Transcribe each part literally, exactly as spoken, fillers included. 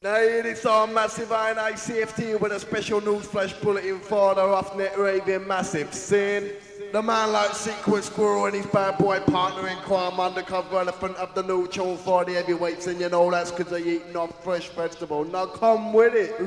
Now here this our massive I N I C F T with a special news flash bulletin for the Roughneck Raving Massive scene. The man like Secret Squirrel and his bad boy partner in crime, undercover elephant of the new tune for the heavyweights, and you know that's because they eating off fresh vegetable. Now come with it.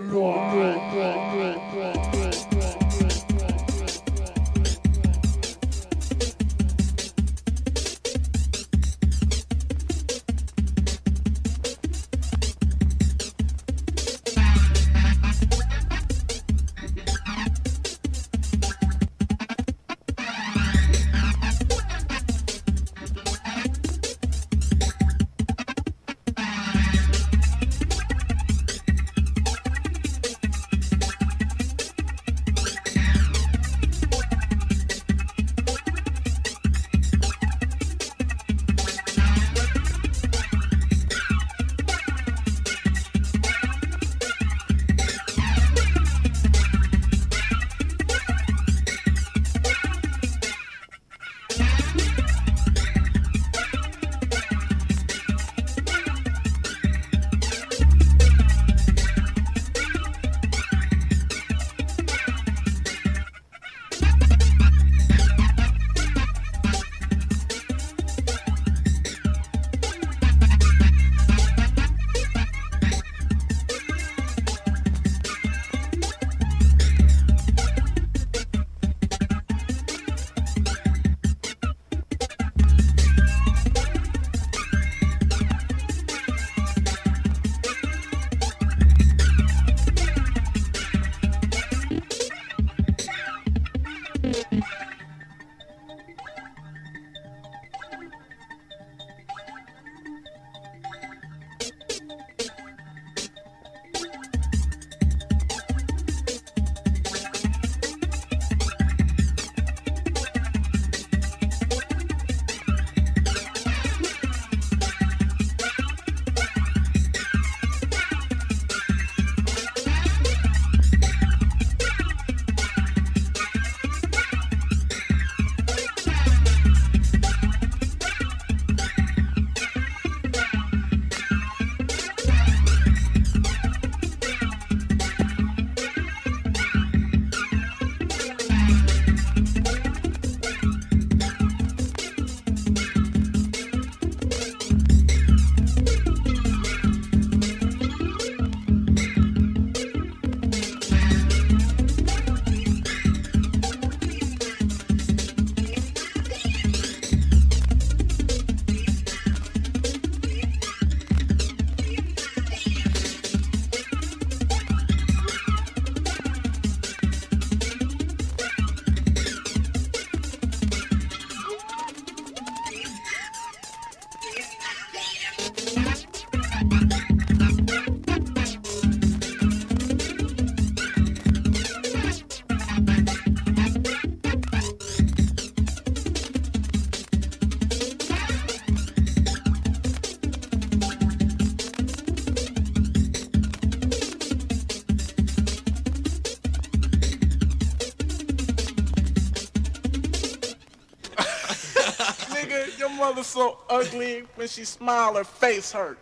Mother so ugly when she smile, her face hurt.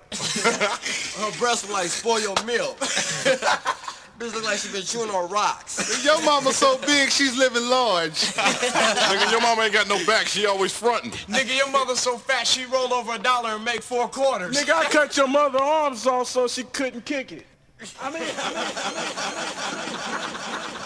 Her breasts like spoiled milk. Bitch look like she been chewing on rocks. Your mama so big, she's living large. Nigga, your mama ain't got no back, she always frontin'. Nigga, your mother so fat, she roll over a dollar and make four quarters. Nigga, I cut your mother arms off so she couldn't kick it. I mean, I mean, I mean.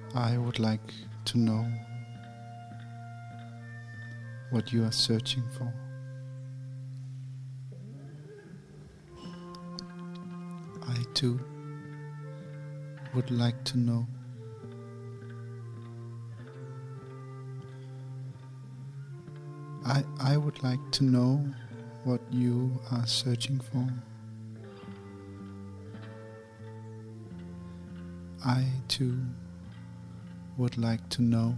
I would like to know what you are searching for. I too would like to know. I, I would like to know what you are searching for. I too would like to know.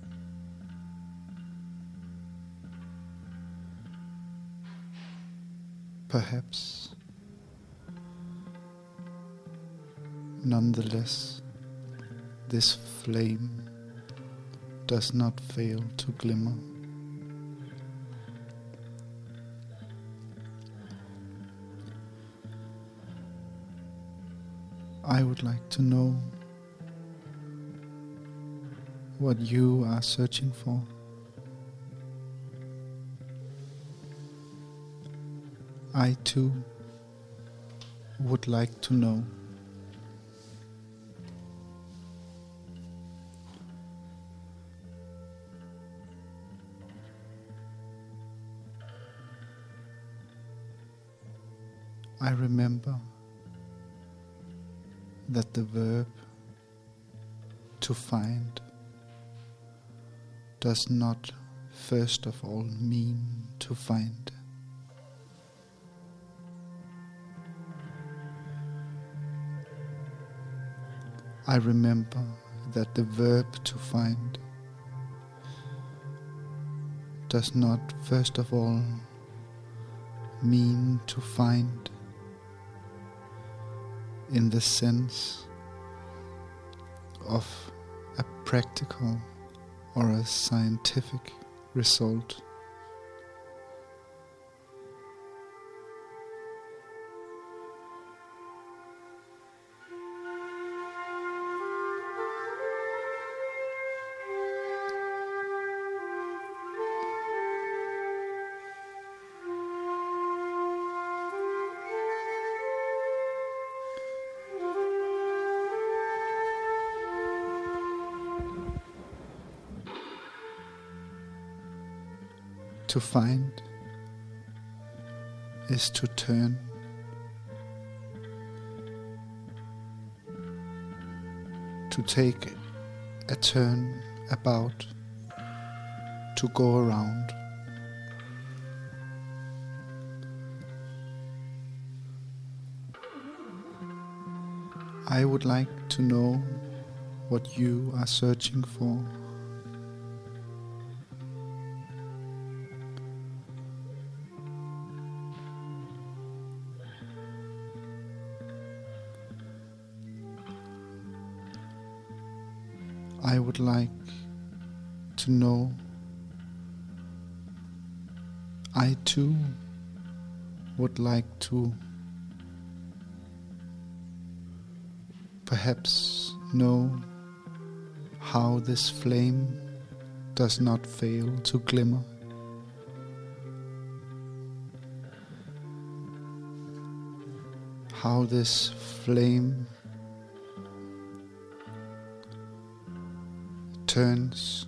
Perhaps, nonetheless, this flame does not fail to glimmer. I would like to know what you are searching for. I too would like to know. I remember that the verb to find does not first of all mean to find. I remember that the verb to find does not first of all mean to find in the sense of a practical or a scientific result. To find is to turn, to take a turn about, to go around. I would like to know what you are searching for. I would like to know. I too would like to perhaps know how this flame does not fail to glimmer. How this flame turns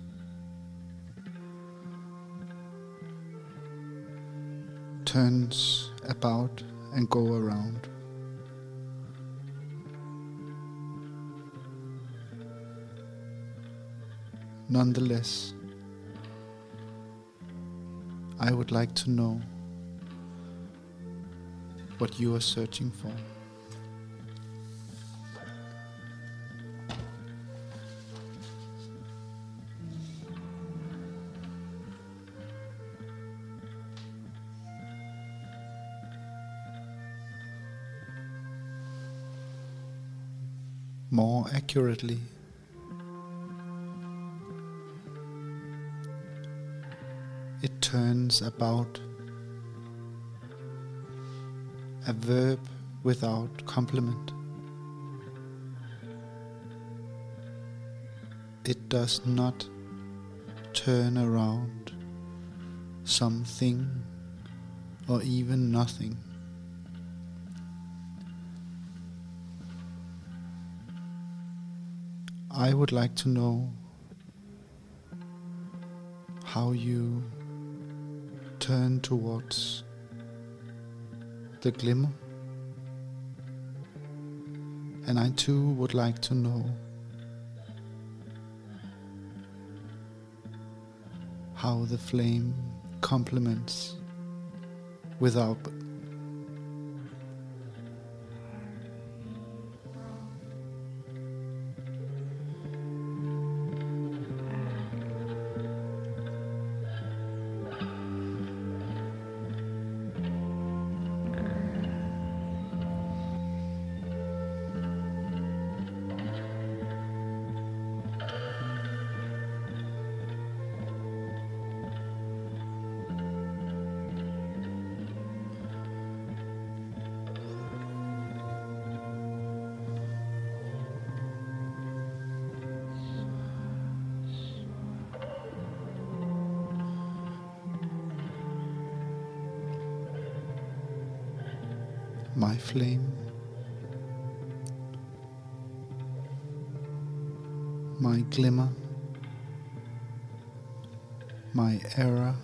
turns about and go around. Nonetheless, I would like to know what you are searching for. More accurately, it turns about, a verb without complement. It does not turn around something or even nothing. I would like to know how you turn towards the glimmer, and I too would like to know how the flame complements without my flame, my glimmer, my era,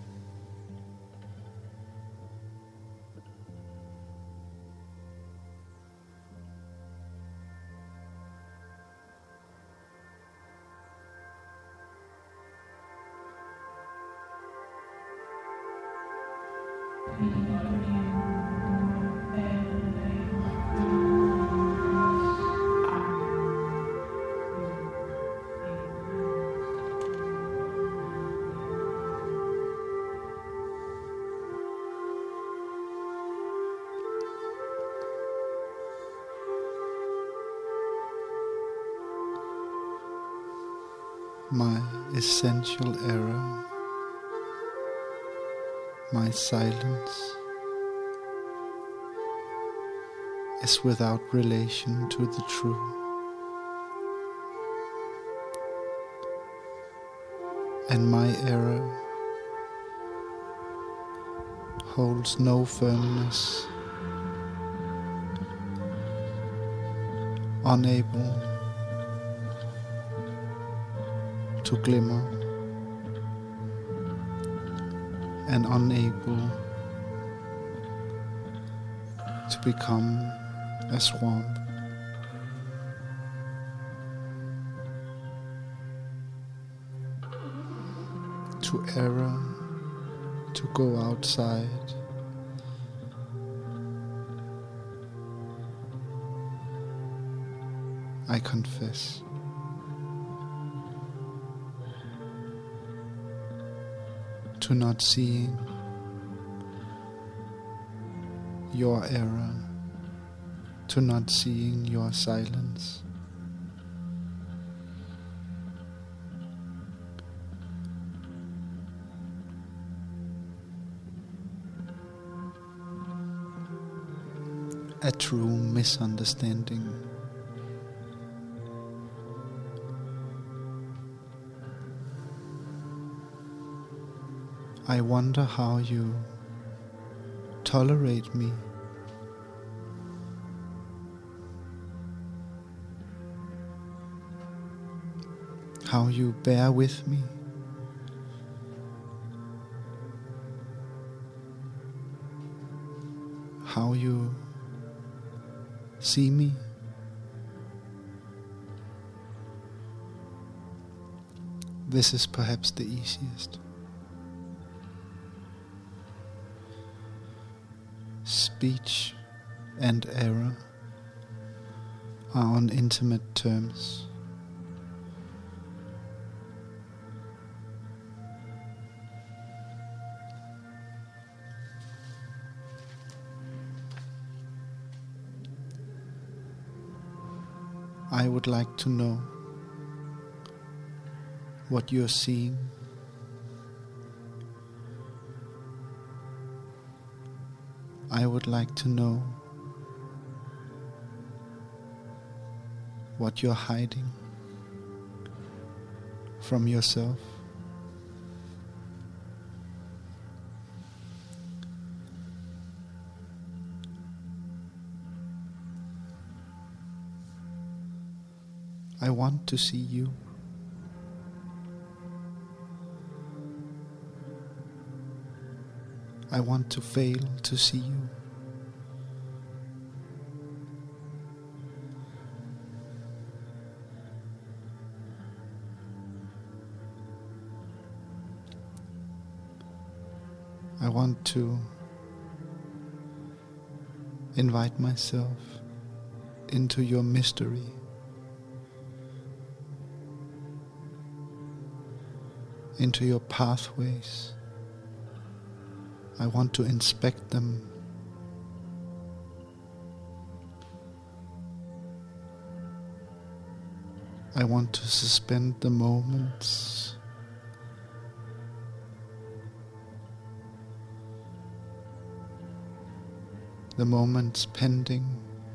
my essential error, my silence is without relation to the true, and my error holds no firmness, unable to glimmer and unable to become a swamp. To error, to go outside, I confess. To not seeing your error, to not seeing your silence. A true misunderstanding. I wonder how you tolerate me. How you bear with me. How you see me. This is perhaps the easiest. Speech and error are on intimate terms. I would like to know what you're seeing. I would like to know what you're hiding from yourself. I want to see you. I want to fail to see you. I want to invite myself into your mystery. Into your pathways. I want to inspect them. I want to suspend the moments. The moments pending,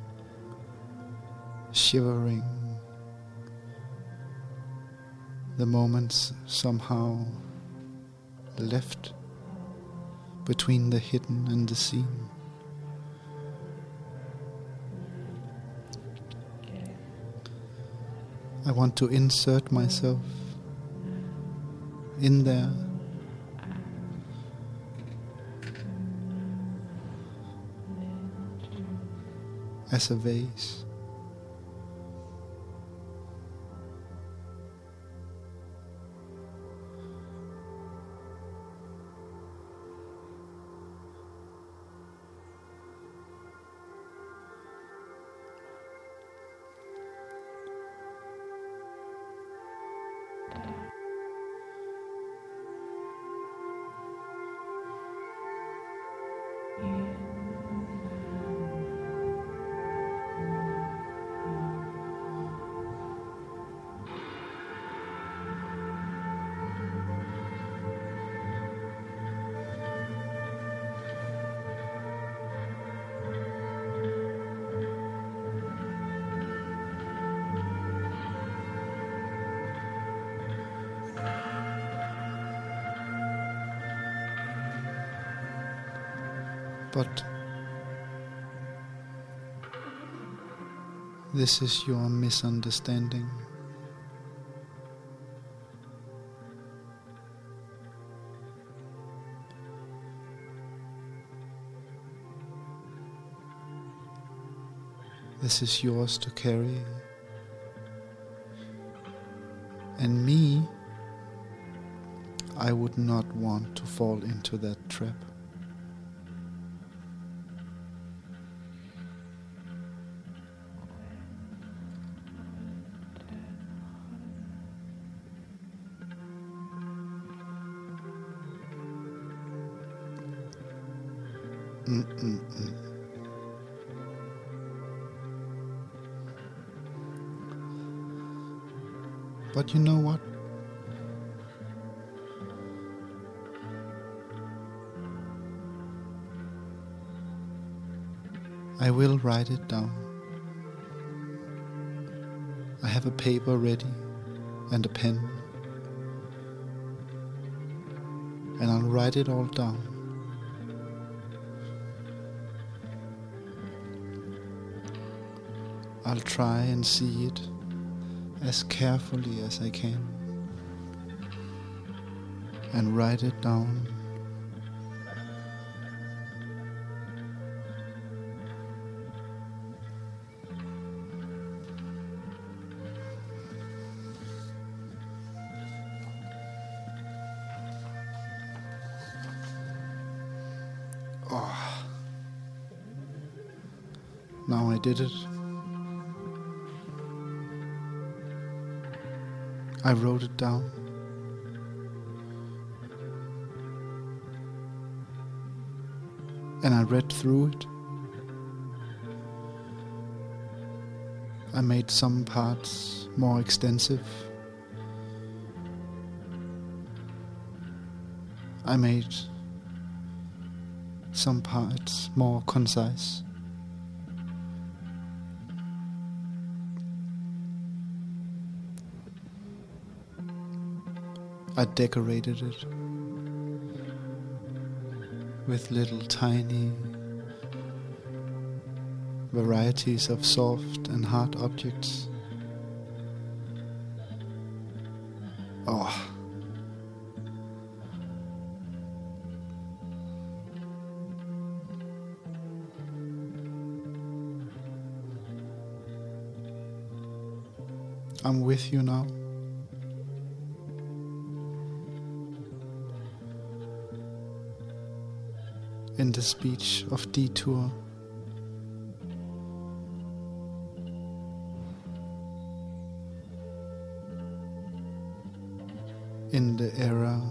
shivering. The moments somehow left between the hidden and the seen. I want to insert myself in there. As a vase. But this is your misunderstanding. This is yours to carry. And me, I would not want to fall into that trap. Mm-mm-mm. But you know what? I will write it down. I have a paper ready and a pen, and I'll write it all down. I'll try and see it as carefully as I can and write it down. Oh. Now I did it. I wrote it down. And I read through it. I made some parts more extensive. I made some parts more concise. I decorated it with little tiny varieties of soft and hard objects. Oh. I'm with you now. In the speech of detour. In the era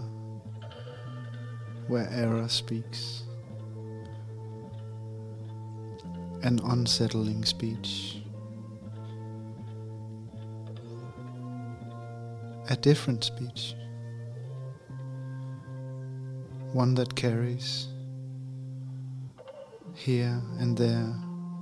where error speaks. An unsettling speech. A different speech. One that carries here and there.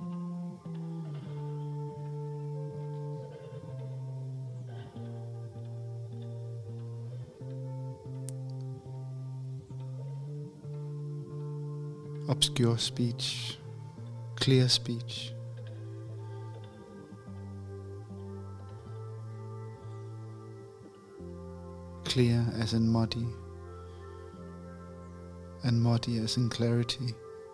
Obscure speech, clear speech. Clear as in muddy, and muddy as in clarity.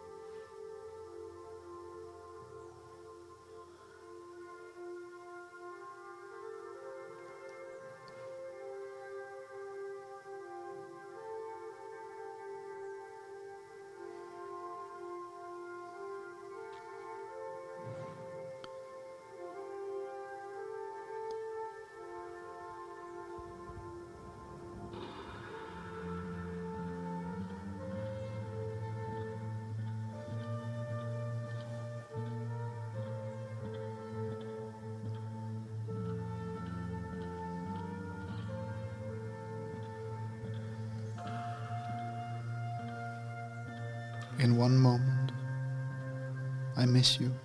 In one moment, I miss you.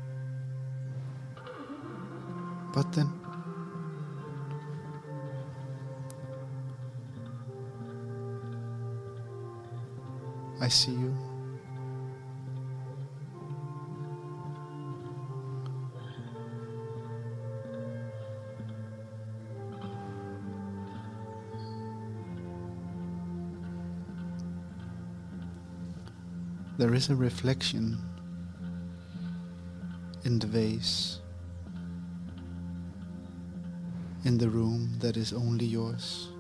But then, I see you. There is a reflection in the vase, in the room that is only yours,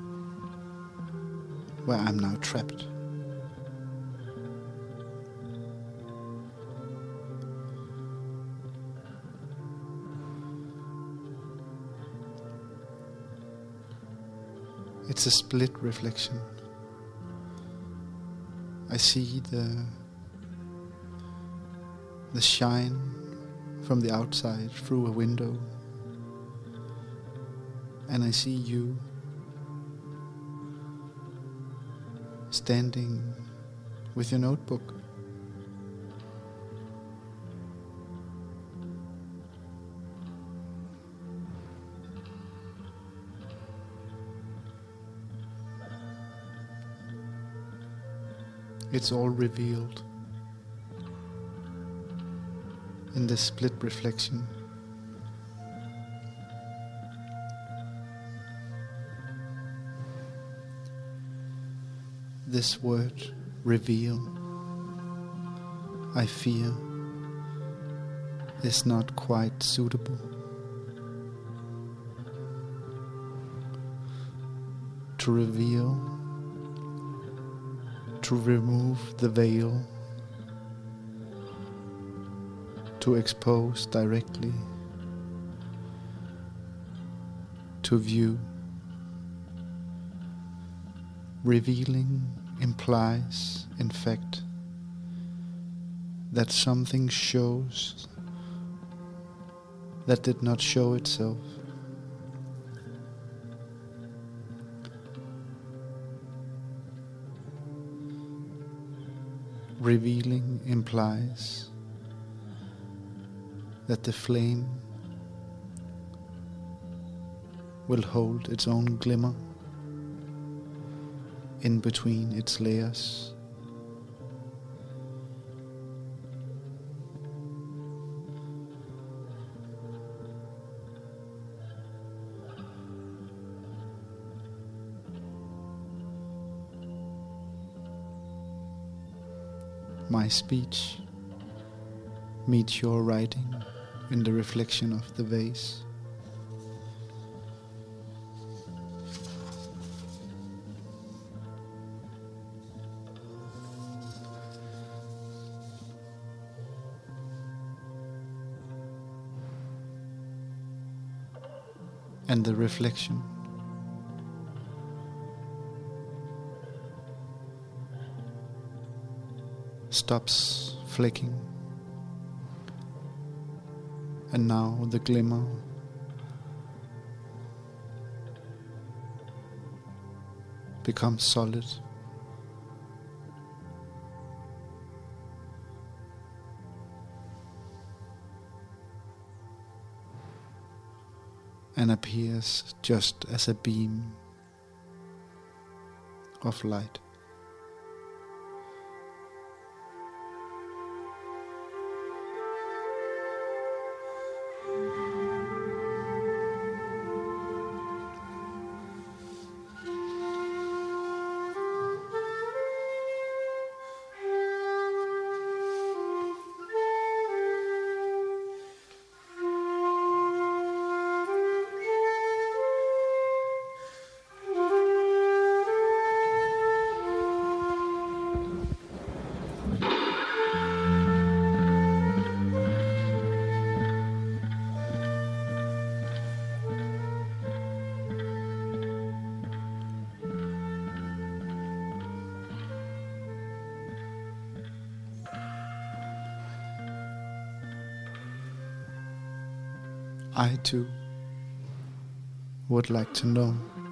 where I'm now trapped. It's a split reflection. I see the the shine from the outside through a window, and I see you standing with your notebook. It's all revealed in this split reflection. This word, reveal, I fear, is not quite suitable. To reveal, to remove the veil, to expose directly, to view. Revealing implies, in fact, that something shows that did not show itself. Revealing implies that the flame will hold its own glimmer in between its layers. my speech meets your writing in the reflection of the vase. And the reflection stops flicking, and now the glimmer becomes solid. And appears just as a beam of light. I too would like to know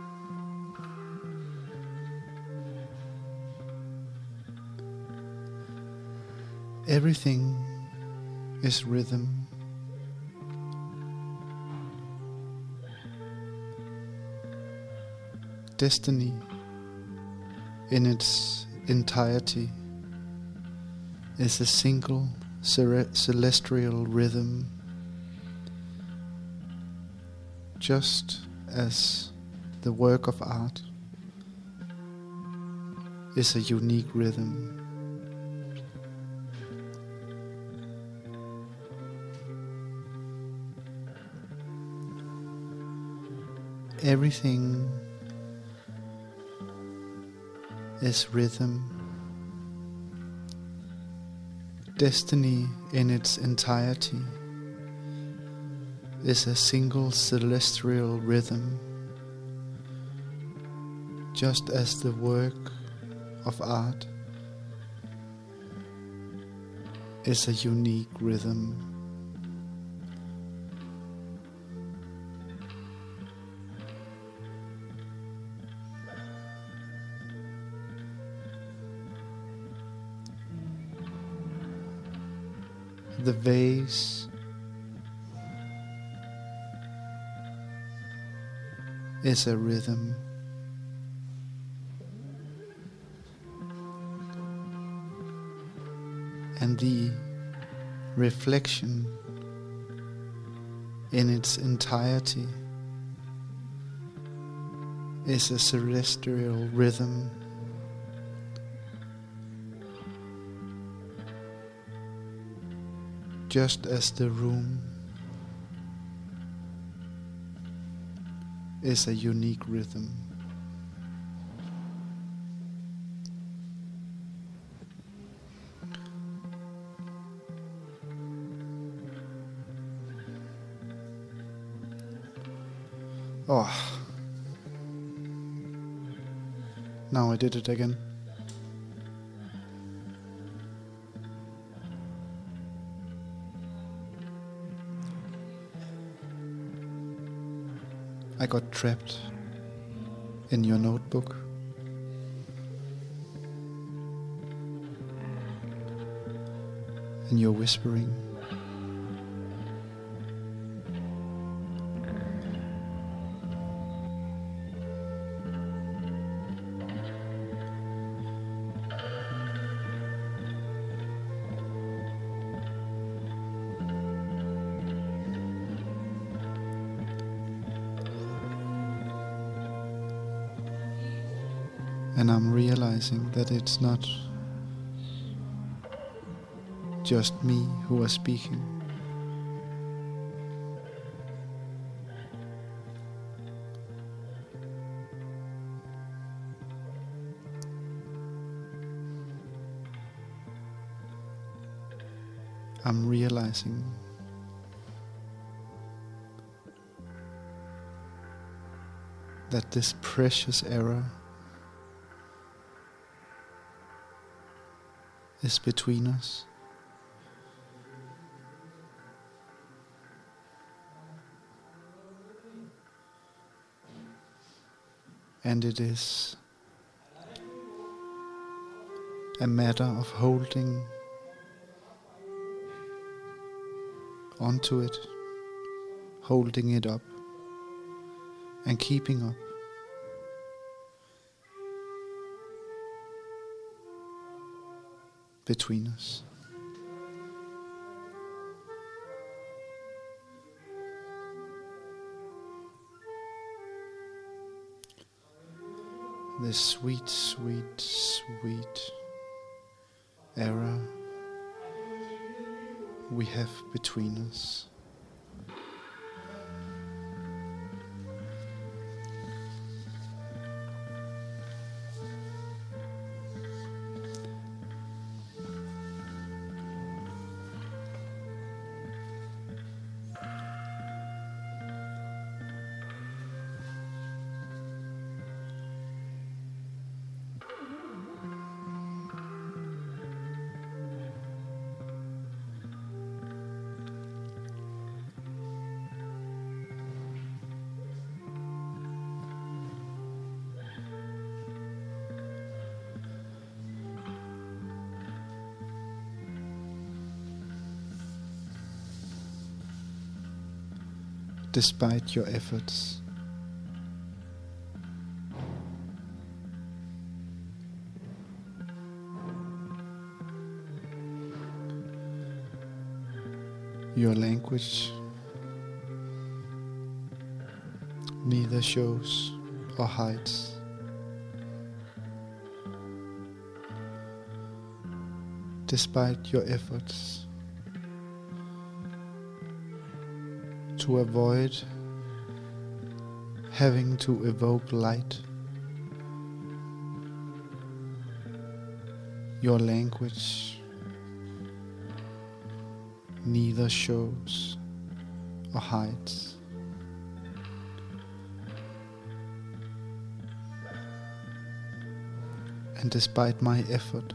everything is rhythm. Destiny in its entirety is a single celestial rhythm, just as the work of art is a unique rhythm. Everything is rhythm. Destiny in its entirety is a single celestial rhythm, just as the work of art is a unique rhythm. The vase is a rhythm. And the reflection in its entirety is a celestial rhythm. Just as the room is a unique rhythm. Oh, now I did it again. I got trapped in your notebook. And you're whispering. And I'm realizing that it's not just me who are speaking. I'm realizing that this precious era is between us. And it is a matter of holding onto it, holding it up, and keeping up. Between us. This sweet, sweet, sweet era we have between us. Despite your efforts, your language neither shows or hides. Despite your efforts to avoid having to evoke light, your language neither shows or hides. And despite my effort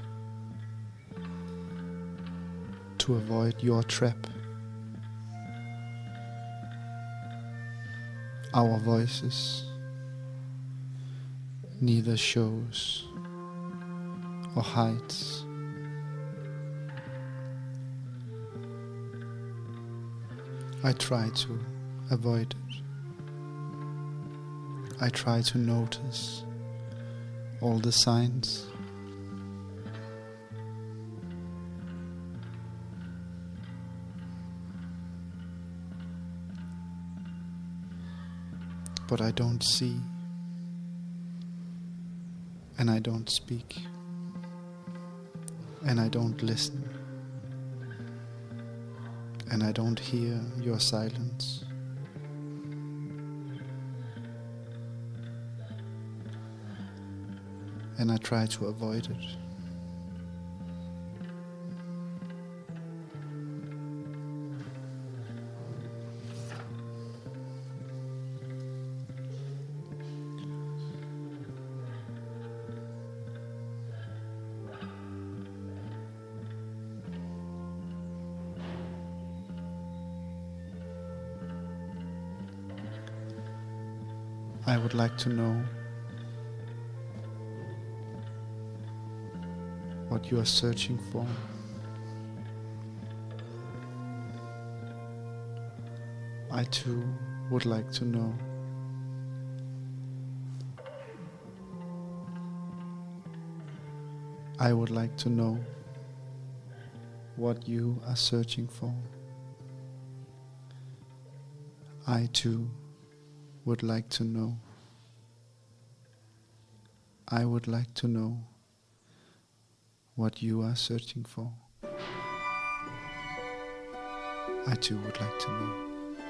to avoid your trap, our voices neither shows or hides. I try to avoid it. I try to notice all the signs. But I don't see, and I don't speak, and I don't listen, and I don't hear your silence. And I try to avoid it. I would like to know what you are searching for. I too would like to know. I would like to know what you are searching for. I too would like to know. I would like to know what you are searching for. I too would like to know.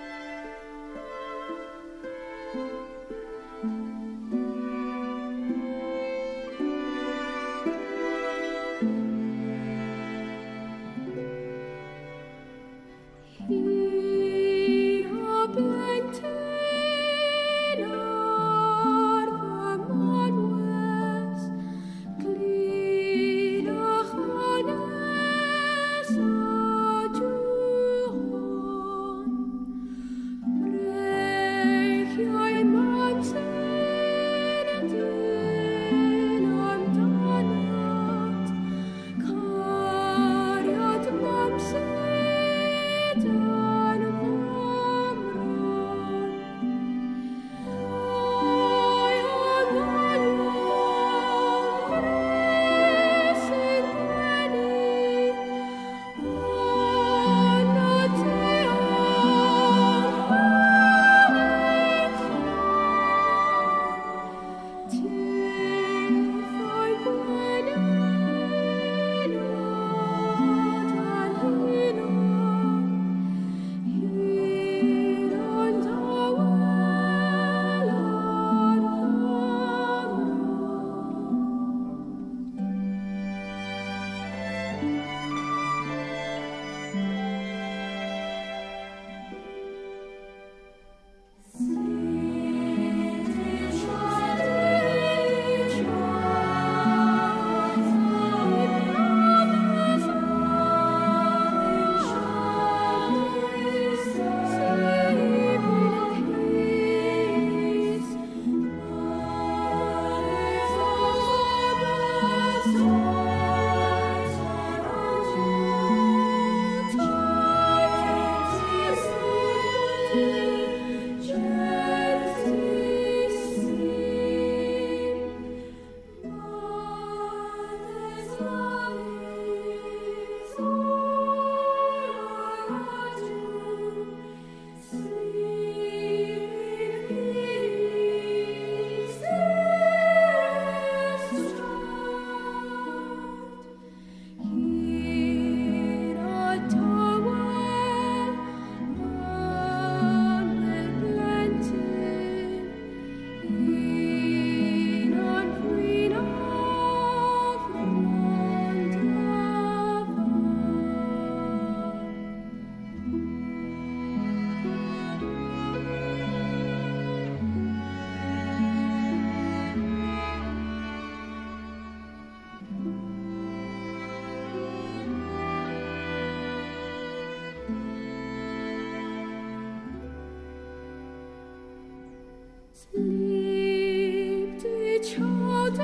Sleep, dear child,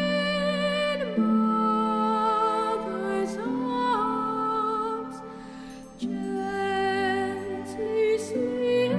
in mother's arms, gently sleep.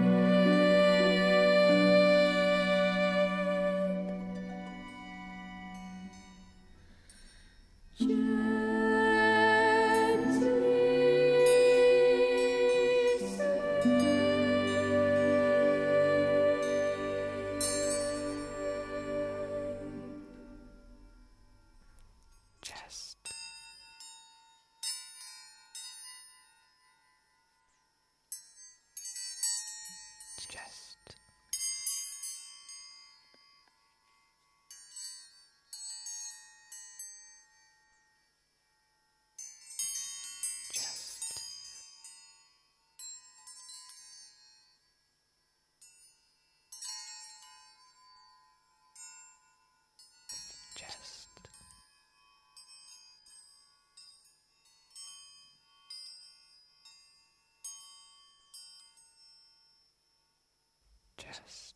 Just.